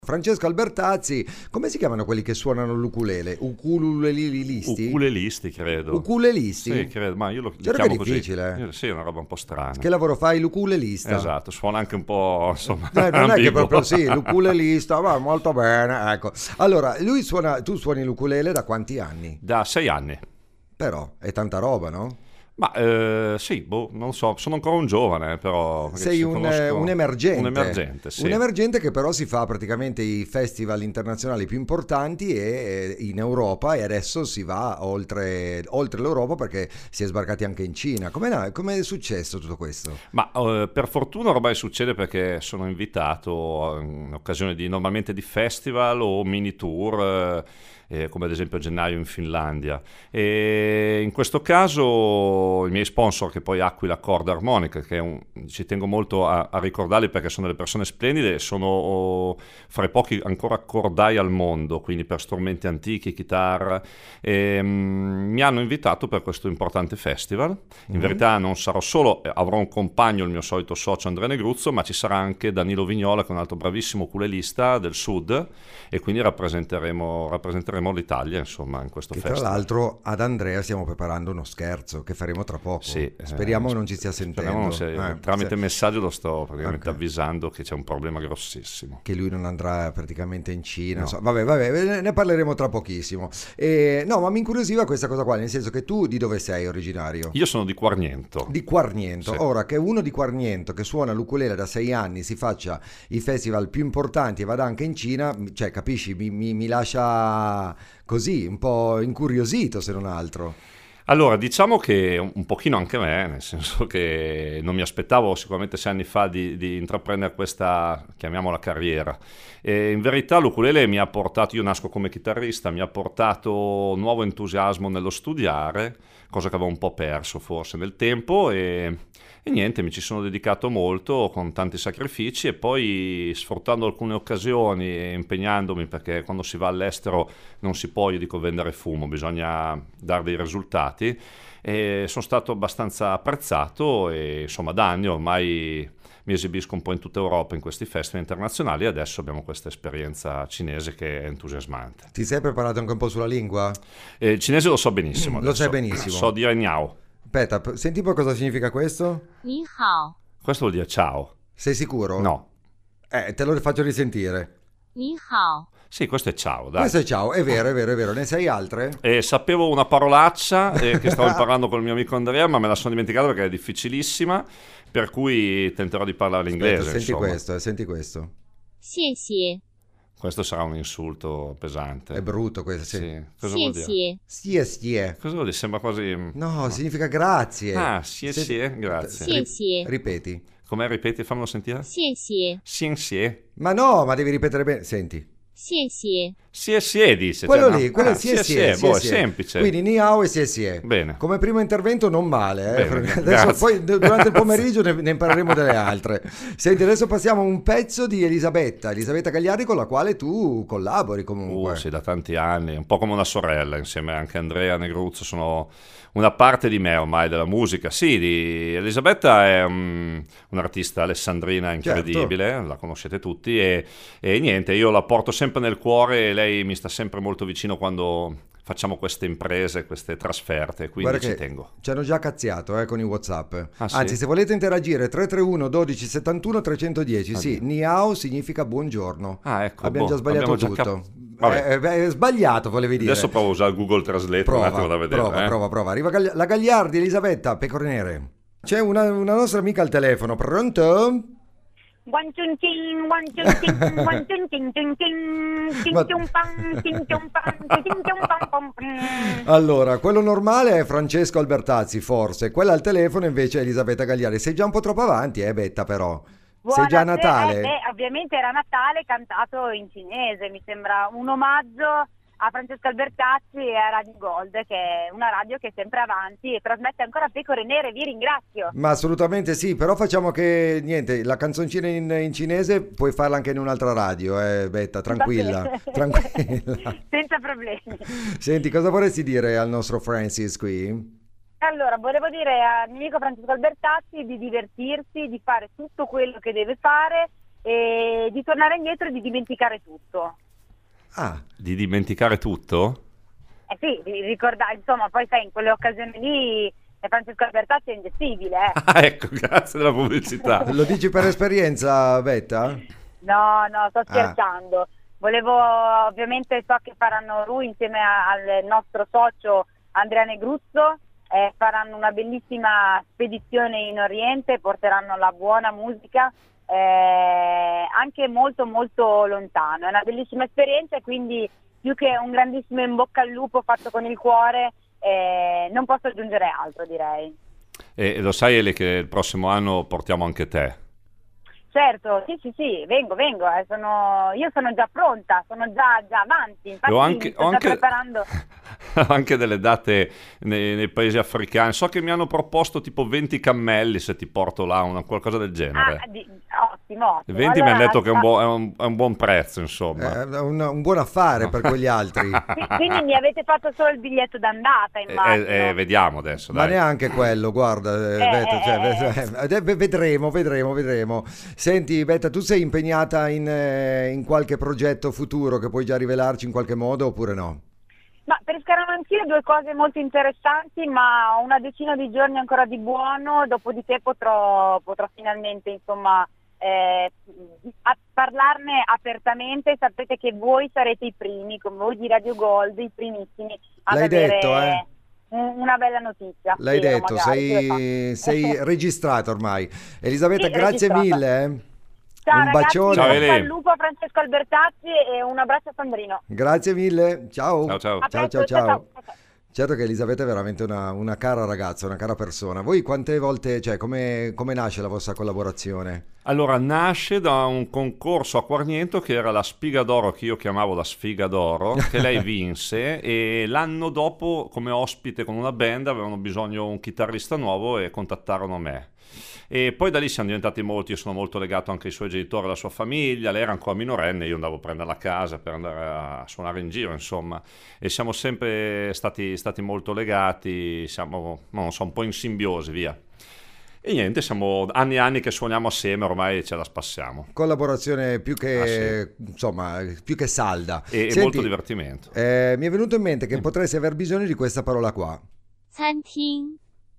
Francesco Albertazzi, come si chiamano quelli che suonano l'ukulele? Ukulelelisti? Ukulelisti, credo. Ukulelisti? Sì, credo, ma io lo C'era che chiamo è così. difficile. Sì, è una roba un po' strana. Che lavoro fai? L'ukulelista? Esatto, suona anche un po', insomma, Non è che ambiguo. proprio sì, l'ukulelista, va molto bene, ecco. Allora, tu suoni l'ukulele da quanti anni? Da 6 anni. Però, è tanta roba, no? Ma sì, non so, sono ancora un giovane, però... Sei se un emergente. Un emergente, sì. Un emergente che però si fa praticamente i festival internazionali più importanti in Europa, e adesso si va oltre l'Europa perché si è sbarcati anche in Cina. Come è successo tutto questo? Ma per fortuna ormai succede perché sono invitato in occasione normalmente di festival o mini tour, come ad esempio a gennaio in Finlandia. E in questo caso i miei sponsor, che poi Aquila Corda Armonica, ci tengo molto a ricordarli perché sono delle persone splendide, sono fra i pochi ancora cordai al mondo, quindi per strumenti antichi, chitarra, mi hanno invitato per questo importante festival. In verità non sarò solo, avrò un compagno, il mio solito socio Andrea Negruzzo, ma ci sarà anche Danilo Vignola, che è un altro bravissimo ukulelista del sud, e quindi rappresenteremo l'Italia, insomma, in questo festival. Tra l'altro ad Andrea stiamo preparando uno scherzo che faremo tra poco. Sì, speriamo non ci stia sentendo. Tramite messaggio lo sto praticamente avvisando che c'è un problema grossissimo. Che lui non andrà praticamente in Cina. No. Vabbè, ne parleremo tra pochissimo. No, ma mi incuriosiva questa cosa qua, nel senso che tu di dove sei originario? Io sono di Quarniento. Di Quarniento. Sì. Ora, che uno di Quarniento che suona l'ukulele da 6 anni si faccia i festival più importanti e vada anche in Cina, cioè capisci, mi lascia così un po' incuriosito, se non altro. Allora, diciamo che un pochino anche me, nel senso che non mi aspettavo sicuramente 6 anni fa di intraprendere questa, chiamiamola, carriera. E in verità l'ukulele mi ha portato, io nasco come chitarrista, mi ha portato nuovo entusiasmo nello studiare, cosa che avevo un po' perso forse nel tempo, e niente, mi ci sono dedicato molto con tanti sacrifici, e poi sfruttando alcune occasioni e impegnandomi, perché quando si va all'estero non si può, io dico, vendere fumo, bisogna dare dei risultati, e sono stato abbastanza apprezzato, e insomma da anni ormai mi esibisco un po' in tutta Europa in questi festival internazionali, e adesso abbiamo questa esperienza cinese che è entusiasmante. Ti sei preparato anche un po' sulla lingua? Il cinese lo so benissimo. Lo sai benissimo. So dire Niao. Aspetta, senti un po' cosa significa questo? Ni hao. Questo vuol dire ciao. Sei sicuro? No. Te lo faccio risentire. Ni hao. Sì, questo è ciao, dai. Questo è ciao, è vero. Ne sai altre? Sapevo una parolaccia che stavo imparando col mio amico Andrea, ma me la sono dimenticata perché è difficilissima, per cui tenterò di parlare l'inglese. Senti questo. Xie xie. Questo sarà un insulto pesante. È brutto questo, sì. Sì. Cosa vuol dire? Sie. Cosa vuol dire? Sembra quasi... No, significa grazie. Ah, sie, grazie. Xie. Ripeti. Com'è? Ripeti, fammelo sentire. Xie. Sie. Ma no, ma devi ripetere bene. Senti. Xie. Sie dice. Quello cioè, lì, no? quello Sie, è semplice. Quindi ni hao e sie. Bene. Come primo intervento non male. Bene, adesso poi durante il pomeriggio ne impareremo delle altre. Senti, adesso passiamo a un pezzo di Elisabetta Gagliardi, con la quale tu collabori comunque. Sì, da tanti anni, un po' come una sorella, insieme anche a Andrea Negruzzo, sono una parte di me ormai della musica. Sì, Elisabetta è un'artista alessandrina incredibile, certo. La conoscete tutti, e niente, io la porto sempre nel cuore, e lei mi sta sempre molto vicino quando facciamo queste imprese, queste trasferte, quindi ci tengo. Ci hanno già cazziato con i WhatsApp. Sì? Anzi, se volete interagire, 331 12 71 310. Sì, ni hao significa buongiorno. Ecco, abbiamo già sbagliato tutto. È sbagliato, volevi dire. Adesso provo a usare il Google Translate un attimo da vedere. Prova. Arriva la Gagliardi, Elisabetta, pecore nere. C'è una nostra amica al telefono, pronto? Allora, quello normale è Francesco Albertazzi, forse. Quella al telefono invece è Elisabetta Gagliardi. Sei già un po' troppo avanti, Betta, però. Sei già a Natale? Ovviamente era Natale cantato in cinese, mi sembra un omaggio a Francesco Albertazzi e a Radio Gold, che è una radio che è sempre avanti e trasmette ancora Pecore Nere, vi ringrazio. Ma assolutamente sì, però facciamo che, niente, la canzoncina in cinese puoi farla anche in un'altra radio, Betta, tranquilla. Senza problemi. Senti, cosa vorresti dire al nostro Francis qui? Allora, volevo dire al mio amico Francesco Albertazzi di divertirsi, di fare tutto quello che deve fare e di tornare indietro e di dimenticare tutto. Ah, Di dimenticare tutto? Eh sì, di ricordare, insomma, poi sai, in quelle occasioni lì Francesco Albertazzi è ingestibile, eh. Ah, ecco, grazie della pubblicità. lo dici per esperienza, Betta? No, sto scherzando. Volevo, ovviamente so che faranno lui insieme al nostro socio Andrea Negruzzo, faranno una bellissima spedizione in Oriente, porteranno la buona musica, anche molto molto lontano. È una bellissima esperienza e quindi più che un grandissimo in bocca al lupo fatto con il cuore, non posso aggiungere altro, direi. E lo sai Eli che il prossimo anno portiamo anche te? Certo, sì, vengo, io sono già pronta, sono già avanti, infatti mi sto già preparando. Anche delle date nei paesi africani, so che mi hanno proposto tipo 20 cammelli se ti porto là, qualcosa del genere. Ottimo. 20 allora, mi hanno detto che è un buon prezzo, insomma. È un buon affare per quegli altri. Quindi mi avete fatto solo il biglietto d'andata, immagino. Vediamo adesso, Ma dai. neanche quello, guarda, vedremo. Senti, Betta, tu sei impegnata in qualche progetto futuro che puoi già rivelarci in qualche modo oppure no? Ma per Scaramanzia 2 cose molto interessanti, ma ho una decina di giorni ancora di buono, dopodiché potrò finalmente, insomma, parlarne apertamente. Sapete che voi sarete i primi, come voi di Radio Gold, i primissimi ad L'hai avere detto, una bella notizia. L'hai detto, magari, sei registrata ormai. Elisabetta, Sì, grazie registrata. mille. Ciao un ragazzi, bacione. Ciao, bocca al lupo a Francesco Albertazzi e un abbraccio a Sandrino. Grazie mille. Ciao. Ciao. A presto, ciao. Certo che Elisabetta è veramente una cara ragazza, una cara persona. Voi quante volte, cioè come nasce la vostra collaborazione? Allora, nasce da un concorso a Quarniento che era la Spiga d'Oro, che io chiamavo la Sfiga d'Oro, che lei vinse e l'anno dopo come ospite con una band avevano bisogno di un chitarrista nuovo e contattarono me. E poi da lì siamo diventati molti, io sono molto legato anche ai suoi genitori, alla sua famiglia, lei era ancora minorenne, io andavo a prenderla a casa per andare a suonare in giro, insomma, e siamo sempre stati molto legati, siamo, non so, un po' in simbiosi, via. E niente, siamo anni e anni che suoniamo assieme, ormai ce la spassiamo. Collaborazione più che, insomma, più che salda. E Senti, molto divertimento. mi è venuto in mente che potresti aver bisogno di questa parola qua. 餐厅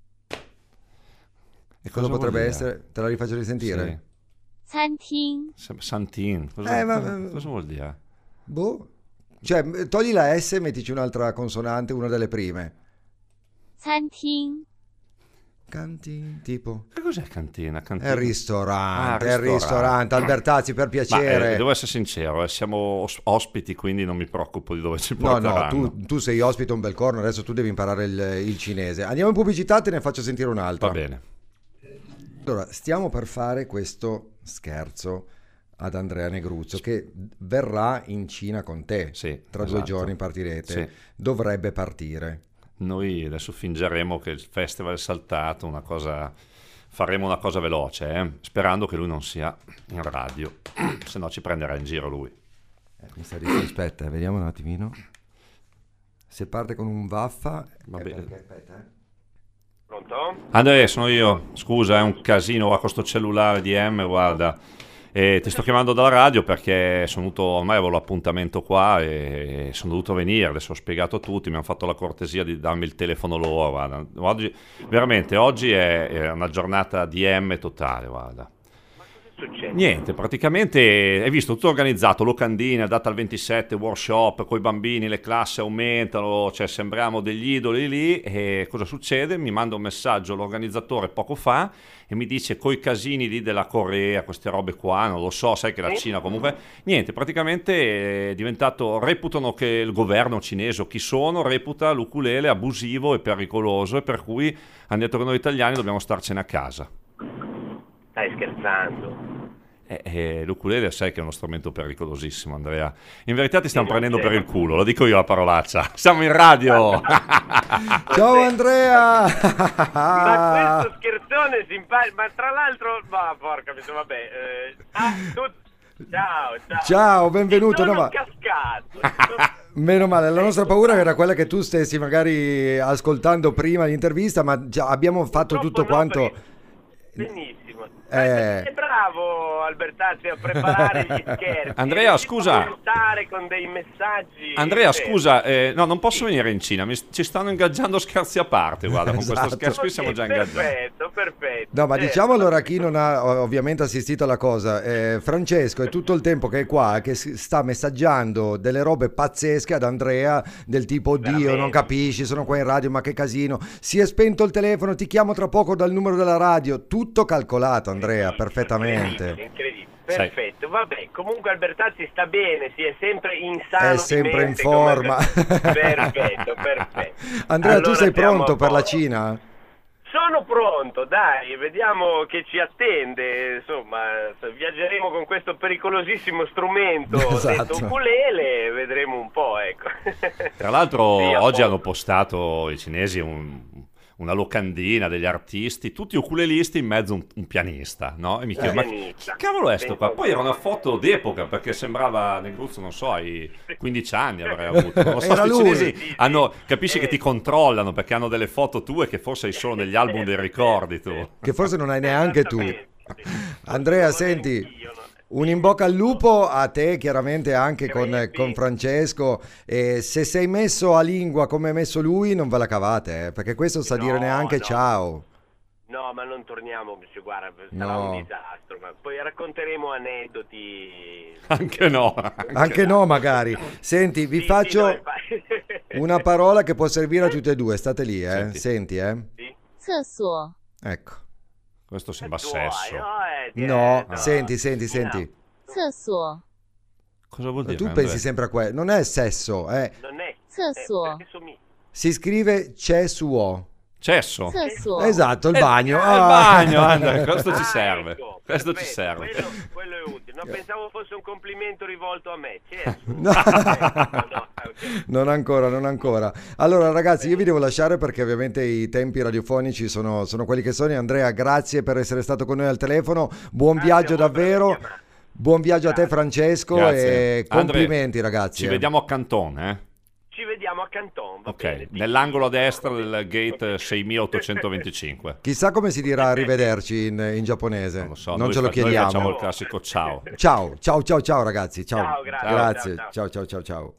E cosa vuol potrebbe dire? essere? Te la rifaccio risentire? 餐厅 Santin, cosa vuol dire? Boh. Cioè, togli la S e mettici un'altra consonante, una delle prime. 餐厅 Canti, tipo. Che cos'è cantina? È il ristorante, è il ristorante. ristorante. Albertazzi, per piacere. Devo essere sincero, siamo ospiti, quindi non mi preoccupo di dove ci No, porteranno. tu sei ospite a un bel corno, adesso tu devi imparare il cinese. Andiamo in pubblicità, te ne faccio sentire un'altra. Va bene. Allora, stiamo per fare questo scherzo ad Andrea Negruzzo che verrà in Cina con te. Sì, Tra 2 esatto. giorni partirete. Sì. Dovrebbe partire. Noi adesso fingeremo che il festival è saltato, faremo una cosa veloce, sperando che lui non sia in radio, se no ci prenderà in giro lui. Mi sta dicendo, aspetta, vediamo un attimino. Se parte con un vaffa... Va bene. Aspetta, Pronto? Andrea, sono io, scusa, è un casino qua con sto cellulare di M, guarda. E ti sto chiamando dalla radio perché sono venuto, ormai avevo l'appuntamento qua e sono dovuto venire, adesso ho spiegato a tutti, mi hanno fatto la cortesia di darmi il telefono loro, guarda. Oggi è una giornata di M totale, guarda. Succede? Niente, praticamente hai visto tutto organizzato, locandine, data al 27, workshop, coi bambini, le classi aumentano, cioè sembriamo degli idoli lì e cosa succede? Mi manda un messaggio l'organizzatore poco fa e mi dice coi casini lì della Corea, queste robe qua, non lo so, sai che la Cina comunque, niente, praticamente è diventato, reputano che il governo cinese o chi sono, reputa l'ukulele abusivo e pericoloso e per cui hanno detto che noi italiani dobbiamo starcene a casa. Stai scherzando? L'ukulele sai che è uno strumento pericolosissimo, Andrea. In verità ti stiamo prendendo per il culo, lo dico io la parolaccia. Siamo in radio! Ciao Andrea! Ma questo scherzone simpatico, ma tra l'altro, ma porca miseria, vabbè. Ciao. Ciao, benvenuto. Sono No, ma... cascato. Meno male, la nostra paura era quella che tu stessi magari ascoltando prima l'intervista, ma già abbiamo fatto Purtroppo tutto no, quanto... perché- Benissimo. È bravo Albertazzi a preparare gli scherzi. Andrea, scusa. Commentare con dei messaggi. Andrea, scusa, no, non posso venire in Cina, ci stanno ingaggiando scherzi a parte, guarda, con questo scherzo qui siamo già ingaggiati. Perfetto. No, ma diciamo allora a chi non ha ovviamente assistito alla cosa, Francesco è tutto il tempo che è qua, che sta messaggiando delle robe pazzesche ad Andrea, del tipo Dio, non capisci, sono qua in radio, ma che casino, si è spento il telefono, ti chiamo tra poco dal numero della radio, tutto calcolato Andrea, perfettamente. Incredibile. Perfetto, vabbè, comunque Albertazzi sta bene, si è sempre insano, è sempre in mente, forma. Perfetto. Andrea, allora, tu sei pronto per la posto. Cina? Sono pronto, dai, vediamo che ci attende, insomma, viaggeremo con questo pericolosissimo strumento detto ukulele, vedremo un po', ecco. Tra l'altro Sì, oggi hanno postato i cinesi una locandina degli artisti, tutti ukulelisti, in mezzo un pianista, no? E mi chiedo, ma chi cavolo è sto qua? Poi era una foto d'epoca, perché sembrava Negruzzo, non so, ai 15 anni avrei avuto. Non so, Era i lui. cinesi capisci che ti controllano, perché hanno delle foto tue che forse hai solo negli album dei ricordi tu. Che forse non hai neanche tu. Andrea, senti, un in bocca al lupo a te, chiaramente anche con Francesco. E se sei messo a lingua come è messo lui, non ve la cavate, perché questo sa dire neanche ciao. No, ma non torniamo, guarda, sarà un disastro, ma poi racconteremo aneddoti. Anche no. Anche no, magari. Senti, vi faccio una parola che può servire a tutte e due, state lì, Senti, Sì? 厕所 Ecco. Questo sembra sesso. No, senti. 厕所 Cosa vuol dire? Tu Andrea? pensi sempre a quello, non è sesso, Non è. 厕所 perché somiglia. si scrive cesuo. Cesso. 厕所 Esatto, il bagno. Il Ah. bagno, Andrea, questo ci serve. Ecco, Questo ci perfetto, serve. quello è utile. No, pensavo fosse un complimento rivolto a me. Certo. No. Ok. Non ancora. Allora ragazzi, io vi devo lasciare perché ovviamente i tempi radiofonici sono quelli che sono. Andrea, grazie per essere stato con noi al telefono. Buon viaggio a voi per aver davvero. chiamato. Buon viaggio a te Francesco Grazie. e complimenti ragazzi. Ci vediamo a Canton, Ci vediamo a Canton, va bene. Ok, nell'angolo a destra del gate 6825. Chissà come si dirà arrivederci in giapponese. Non lo so, non noi ce lo noi facciamo chiediamo. il classico ciao. Ciao ragazzi. Ciao. Ciao, grazie. Grazie. Ciao. Ciao.